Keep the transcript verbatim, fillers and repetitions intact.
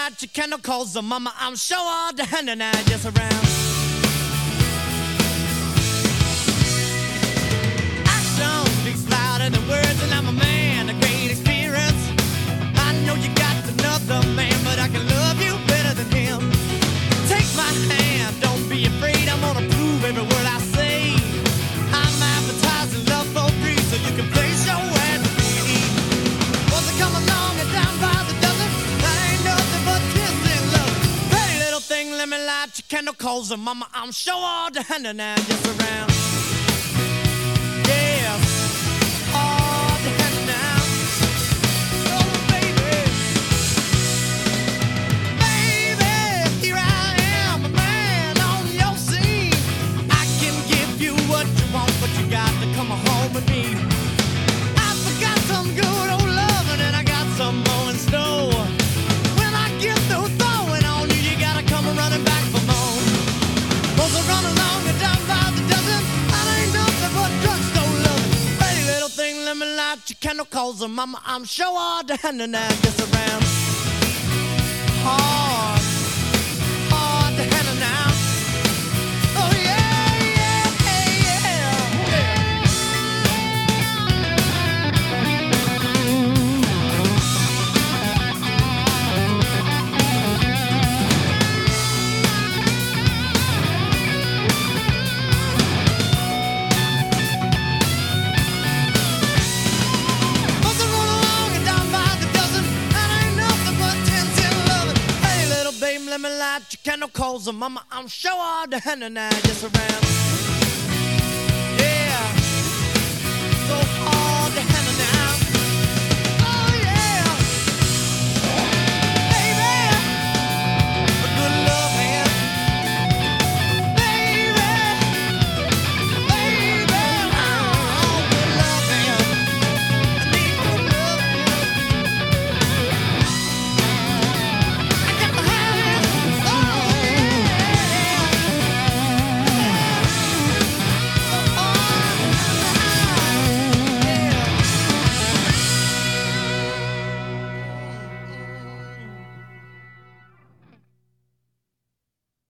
light your candle, cause the mama, I'm sure all the hand and I just around. Action speaks louder than words, and I'm a man, a great experience. I know you got another man, but I can love you better than him. Take my hand, don't be afraid, I'm gonna prove every word I say. I'm advertising love for free, so you can place your ad to me. Once I come along and down by the dozen, that ain't nothing but kissing love. Hey little thing, let me light your candle, cause the mama, I'm sure all the hand and I just around. Yeah, all the hand and I. Oh baby, baby, here I am, a man on your scene. I can give you what you want, but you got to come home with me. I forgot some good old loving, and I got some more in store. When I get through throwing on you, you gotta come running back for more. Cause I run along and down by the dozen, that ain't nothing but drugstore loving. Pretty little thing, let me light your candle, cause the mama, I'm sure all the hand and I just around. Hard, hard to handle now. Oh yeah, yeah, yeah, yeah. Must have run along and down by the dozen, that ain't nothing but ten cent loving. Hey little babe, let me light your candle, cause the mama, I'm sure all the hand and I just around.